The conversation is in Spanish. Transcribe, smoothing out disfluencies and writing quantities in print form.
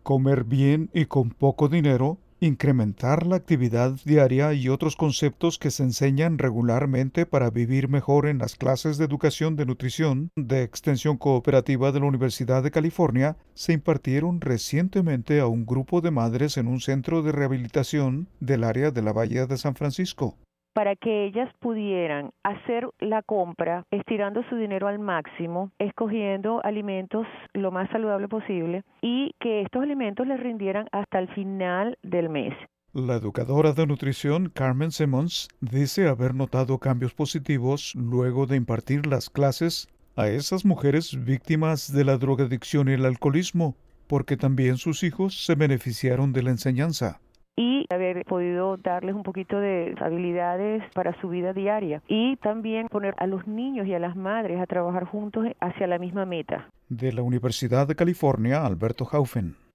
comer bien y con poco dinero, incrementar la actividad diaria y otros conceptos que se enseñan regularmente para vivir mejor en las clases de educación de nutrición de Extensión Cooperativa de la Universidad de California se impartieron recientemente a un grupo de madres en un centro de rehabilitación del área de la Bahía de San Francisco. Para que ellas pudieran hacer la compra estirando su dinero al máximo, escogiendo alimentos lo más saludable posible y que estos alimentos les rindieran hasta el final del mes. La educadora de nutrición Carmen Simmons dice haber notado cambios positivos luego de impartir las clases a esas mujeres víctimas de la drogadicción y el alcoholismo, porque también sus hijos se beneficiaron de la enseñanza. Y haber podido darles un poquito de habilidades para su vida diaria y también poner a los niños y a las madres a trabajar juntos hacia la misma meta. De la Universidad de California, Alberto Haufen.